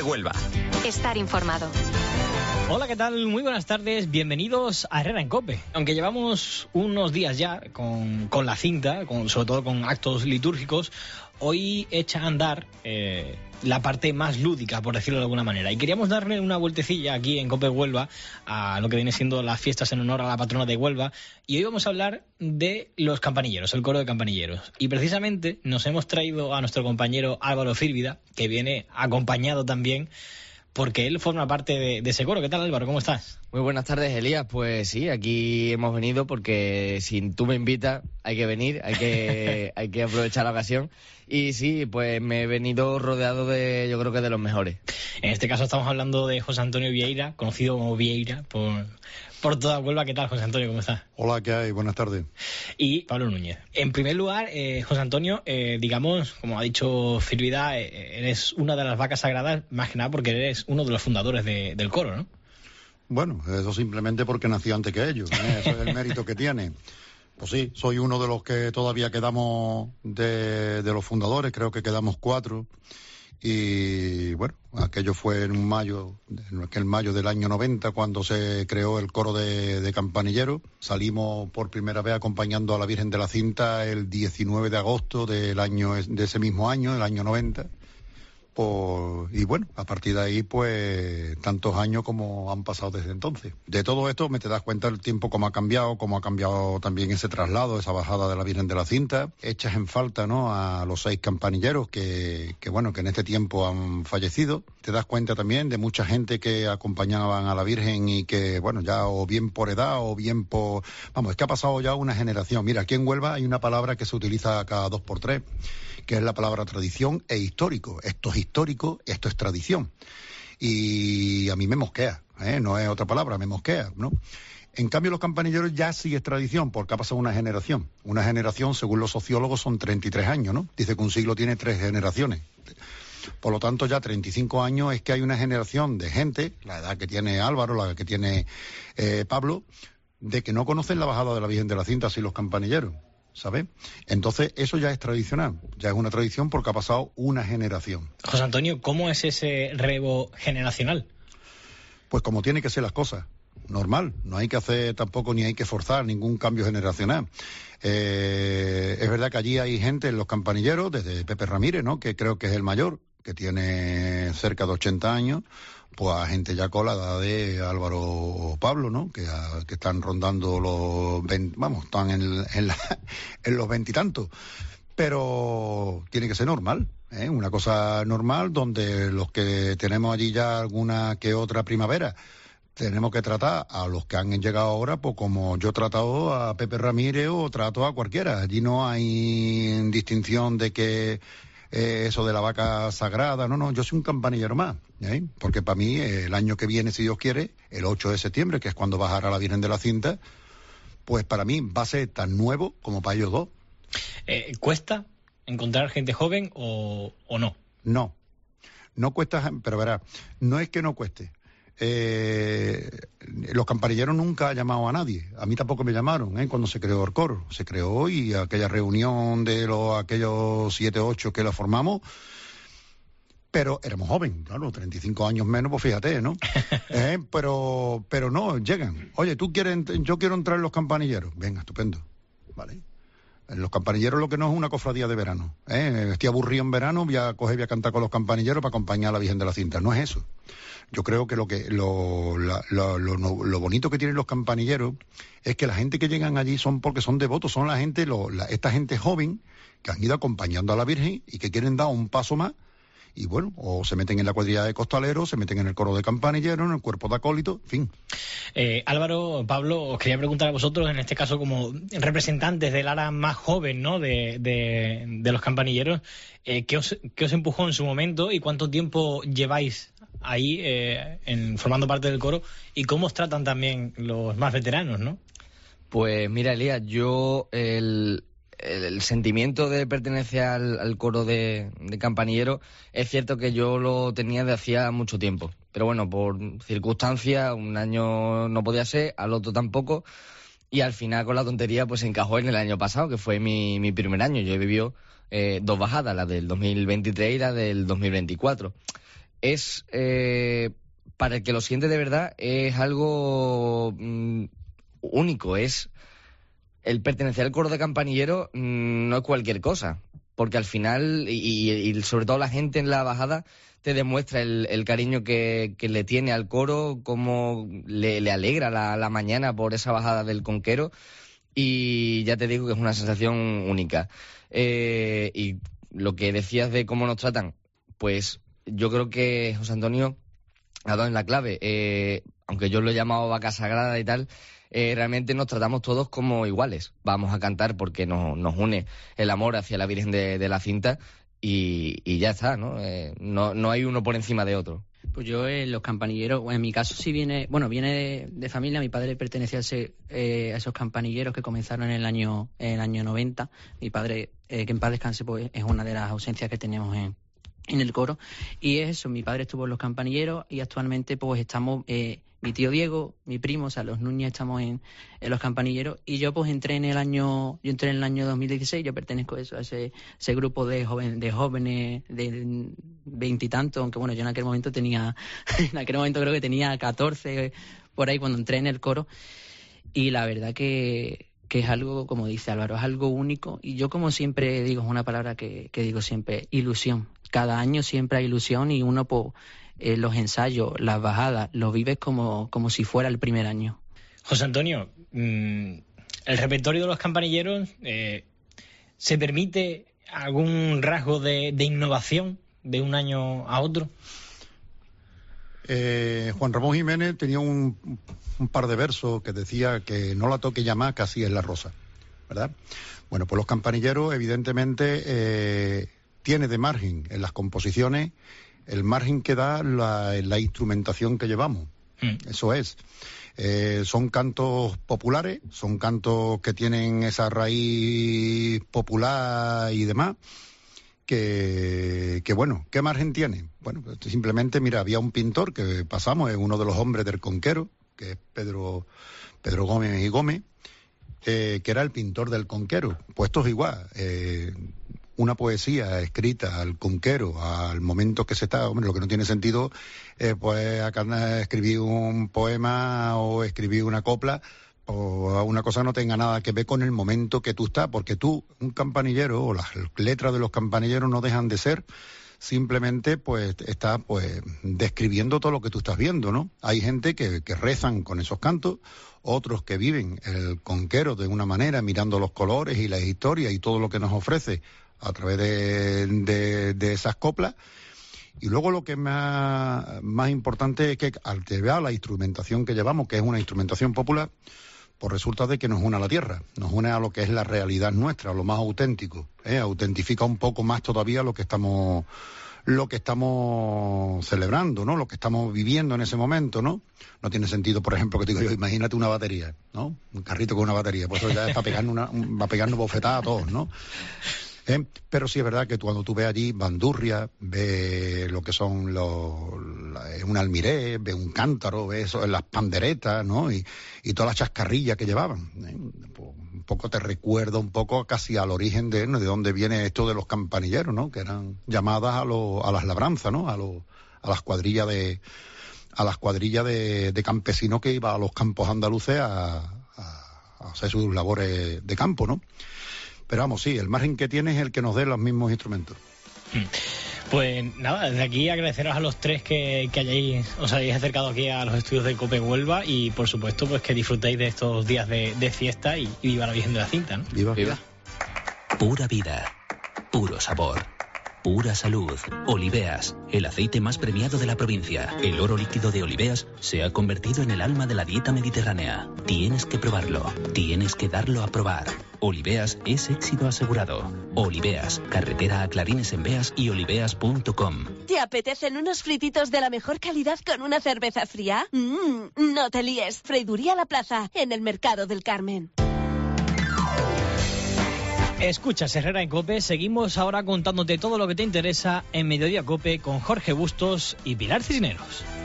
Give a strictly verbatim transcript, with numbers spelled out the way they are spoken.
COPE Huelva. Estar informado. Hola, ¿qué tal? Muy buenas tardes, bienvenidos a Herrera en COPE. Aunque llevamos unos días ya con, con la cinta, con, sobre todo con actos litúrgicos, hoy echa a andar eh, la parte más lúdica, por decirlo de alguna manera. Y queríamos darle una vueltecilla aquí en COPE Huelva a lo que viene siendo las fiestas en honor a la patrona de Huelva. Y hoy vamos a hablar de los campanilleros, el coro de campanilleros. Y precisamente nos hemos traído a nuestro compañero Álvaro Fírvida, que viene acompañado también, porque él forma parte de, de ese coro. ¿Qué tal, Álvaro? ¿Cómo estás? Muy buenas tardes, Elías. Pues sí, aquí hemos venido porque si tú me invitas hay que venir, hay que hay que aprovechar la ocasión. Y sí, pues me he venido rodeado de, yo creo que de los mejores. En este caso estamos hablando de José Antonio Vieira, conocido como Vieira por, por toda Huelva. ¿Qué tal, José Antonio? ¿Cómo estás? Hola, ¿qué hay? Buenas tardes. Y Pablo Núñez. En primer lugar, eh, José Antonio, eh, digamos, como ha dicho Fírvida, eh, eres una de las vacas sagradas, más que nada porque eres uno de los fundadores de, del coro, ¿no? Bueno, eso simplemente porque nací antes que ellos, ¿eh? Eso es el mérito que tiene. Pues sí, soy uno de los que todavía quedamos de, de los fundadores, creo que quedamos cuatro. Y bueno, aquello fue en un mayo, en aquel mayo del año noventa, cuando se creó el coro de, de campanilleros. Salimos por primera vez acompañando a la Virgen de la Cinta el diecinueve de agosto del año, de ese mismo año, el año noventa. Pues, y bueno, a partir de ahí, pues, tantos años como han pasado desde entonces. De todo esto me te das cuenta el tiempo cómo ha cambiado, cómo ha cambiado también ese traslado, esa bajada de la Virgen de la Cinta. Echas en falta, ¿no?, a los seis campanilleros que, que bueno, que en este tiempo han fallecido. Te das cuenta también de mucha gente que acompañaban a la Virgen y que, bueno, ya o bien por edad o bien por... Vamos, es que ha pasado ya una generación. Mira, aquí en Huelva hay una palabra que se utiliza cada dos por tres, que es la palabra tradición e histórico. Esto es histórico, esto es tradición. Y a mí me mosquea, ¿eh? No es otra palabra, me mosquea, ¿no? En cambio, los campanilleros ya sí es tradición, porque ha pasado una generación. Una generación, según los sociólogos, son treinta y tres años, ¿no? Dice que un siglo tiene tres generaciones. Por lo tanto, ya treinta y cinco años es que hay una generación de gente, la edad que tiene Álvaro, la que tiene eh, Pablo, de que no conocen la bajada de la Virgen de la Cinta, así los campanilleros, ¿sabes? Entonces, eso ya es tradicional, ya es una tradición porque ha pasado una generación. José Antonio, ¿cómo es ese relevo generacional? Pues como tiene que ser las cosas, normal, no hay que hacer tampoco ni hay que forzar ningún cambio generacional. Eh, es verdad que allí hay gente en los campanilleros, desde Pepe Ramírez, ¿no?, que creo que es el mayor, que tiene cerca de ochenta años, pues a gente ya con la edad de Álvaro o Pablo, ¿no?, que, a, que están rondando los veinte, vamos, están en, en, la, en los veintitantos. Pero tiene que ser normal, ¿eh? Una cosa normal donde los que tenemos allí ya alguna que otra primavera, tenemos que tratar a los que han llegado ahora, pues como yo he tratado a Pepe Ramírez o trato a cualquiera. Allí no hay distinción de que eh, eso de la vaca sagrada, no, no, yo soy un campanillero más, ¿eh? Porque para mí eh, el año que viene, si Dios quiere, el ocho de septiembre, que es cuando bajará la Virgen de la Cinta, pues para mí va a ser tan nuevo como para ellos dos. Eh, ¿Cuesta encontrar gente joven o, o no? No, no cuesta, pero verás, no es que no cueste. Eh, los campanilleros nunca han llamado a nadie, a mí tampoco me llamaron, ¿eh?, cuando se creó el coro. Se creó y aquella reunión de los aquellos siete, ocho que la formamos, pero éramos jóvenes, claro, treinta y cinco años menos, pues fíjate, ¿no? eh, pero, pero no, llegan. Oye, ¿tú quieres, yo quiero entrar en los campanilleros? Venga, estupendo, ¿vale? En los campanilleros lo que no es una cofradía de verano, ¿eh? Estoy aburrido en verano, voy a coger, voy a cantar con los campanilleros para acompañar a la Virgen de la Cinta. No es eso. Yo creo que lo que lo, la, lo, lo, lo bonito que tienen los campanilleros es que la gente que llegan allí son porque son devotos, son la gente, lo, la, esta gente joven que han ido acompañando a la Virgen y que quieren dar un paso más. Y bueno, o se meten en la cuadrilla de costaleros, se meten en el coro de campanilleros, en el cuerpo de acólito, en fin. Eh, Álvaro, Pablo, os quería preguntar a vosotros, en este caso como representantes del ala más joven, ¿no?, de, de, de los campanilleros, eh, ¿qué, os, ¿qué os empujó en su momento y cuánto tiempo lleváis ahí eh, en, formando parte del coro y cómo os tratan también los más veteranos, ¿no? Pues mira, Elías, yo el... El, el sentimiento de pertenecer al, al coro de, de campanilleros es cierto que yo lo tenía de hacía mucho tiempo, pero bueno, por circunstancias, un año no podía ser, al otro tampoco, y al final con la tontería pues se encajó en el año pasado, que fue mi, mi primer año. Yo he vivido eh, dos bajadas, la del dos mil veintitrés y la del dos mil veinticuatro. es, eh, para el que lo siente de verdad, es algo mmm, único. Es el pertenecer al coro de campanilleros, mmm, no es cualquier cosa, porque al final, y, y sobre todo la gente en la bajada, te demuestra el, el cariño que, que le tiene al coro, cómo le, le alegra la, la mañana por esa bajada del Conquero, y ya te digo que es una sensación única. Eh, y lo que decías de cómo nos tratan, pues yo creo que José Antonio ha dado en la clave. Eh, aunque yo lo he llamado vaca sagrada y tal, eh, realmente nos tratamos todos como iguales. Vamos a cantar porque nos, nos une el amor hacia la Virgen de, de la Cinta, y, y ya está, ¿no? Eh, no, no hay uno por encima de otro. Pues yo, eh, los campanilleros, bueno, en mi caso sí viene, bueno, viene de, de familia. Mi padre pertenecía a, ese, eh, a esos campanilleros que comenzaron en el año, en el año noventa. Mi padre, eh, que en paz descanse, pues es una de las ausencias que tenemos en, en el coro. Y es eso, mi padre estuvo en los campanilleros y actualmente pues estamos, eh, mi tío Diego, mi primo, o sea, los Núñez, estamos en, en los campanilleros. Y yo pues entré en el año, yo entré en el año dos mil dieciséis, yo pertenezco a, eso, a ese, ese grupo de, joven, de jóvenes de veintitantos, aunque bueno, yo en aquel momento tenía, en aquel momento creo que tenía catorce, por ahí, cuando entré en el coro. Y la verdad que, que es algo, como dice Álvaro, es algo único. Y yo, como siempre digo, es una palabra que, que digo siempre, ilusión. Cada año siempre hay ilusión, y uno pues, eh, los ensayos, las bajadas, los vives como, como si fuera el primer año. José Antonio, mmm, el repertorio de los campanilleros, eh, ¿se permite algún rasgo de, de innovación de un año a otro? Eh, Juan Ramón Jiménez tenía un, un par de versos que decía que no la toque ya más, casi es la rosa, ¿verdad? Bueno, pues los campanilleros, evidentemente, eh, tiene de margen en las composiciones el margen que da la, la instrumentación que llevamos. Mm. Eso es. Eh, son cantos populares, son cantos que tienen esa raíz popular y demás, que, que bueno, ¿qué margen tiene? Bueno, pues simplemente, mira, había un pintor que pasamos, es uno de los hombres del Conquero, que es Pedro, Pedro Gómez y Gómez, eh, que era el pintor del Conquero. Pues esto es igual, eh, una poesía escrita al Conquero, al momento que se está, hombre, lo que no tiene sentido, eh, pues acá escribir un poema o escribir una copla, o una cosa no tenga nada que ver con el momento que tú estás, porque tú, un campanillero, o las letras de los campanilleros no dejan de ser, simplemente pues está pues describiendo todo lo que tú estás viendo, ¿no? Hay gente que, que rezan con esos cantos, otros que viven el Conquero de una manera, mirando los colores y las historias y todo lo que nos ofrece a través de, de, de esas coplas. Y luego lo que es más, más importante es que al ver la instrumentación que llevamos, que es una instrumentación popular, pues resulta de que nos une a la tierra, nos une a lo que es la realidad nuestra, a lo más auténtico, ¿eh? Autentifica un poco más todavía lo que estamos lo que estamos celebrando, ¿no? Lo que estamos viviendo en ese momento, ¿no? No tiene sentido, por ejemplo, que te digo yo, imagínate una batería, ¿no? Un carrito con una batería, pues eso ya es para pegarnos una, va a pegarnos bofetadas a todos, ¿no? ¿Eh? Pero sí es verdad que tú, cuando tú ves allí bandurria, ves lo que son los, la, un almiré, ves un cántaro, ves eso, las panderetas, ¿no? Y, y todas las chascarrillas que llevaban, ¿eh? Pues un poco te recuerda un poco casi al origen de, ¿no? de dónde viene esto de los campanilleros, ¿no? Que eran llamadas a, lo, a las labranzas, ¿no? A, lo, a las cuadrillas de a las cuadrillas de, de campesinos que iban a los campos andaluces a, a, a hacer sus labores de campo, ¿no? Pero vamos, sí, el margen que tiene es el que nos dé los mismos instrumentos. Pues nada, desde aquí agradeceros a los tres que, que hayáis, os hayáis acercado aquí a los estudios de COPE Huelva, y por supuesto pues que disfrutéis de estos días de, de fiesta, y, y viva la Virgen de la Cinta, ¿no? Viva. Viva. Pura vida, puro sabor, pura salud. Oliveas, el aceite más premiado de la provincia. El oro líquido de Oliveas se ha convertido en el alma de la dieta mediterránea. Tienes que probarlo, tienes que darlo a probar. Oliveas es éxito asegurado. Oliveas, carretera a Clarines en Beas y oliveas punto com. ¿Te apetecen unos frititos de la mejor calidad con una cerveza fría? Mmm, no te líes. Freiduría La Plaza, en el Mercado del Carmen. Escuchas Herrera en COPE, seguimos ahora contándote todo lo que te interesa en Mediodía COPE con Jorge Bustos y Pilar Cisneros.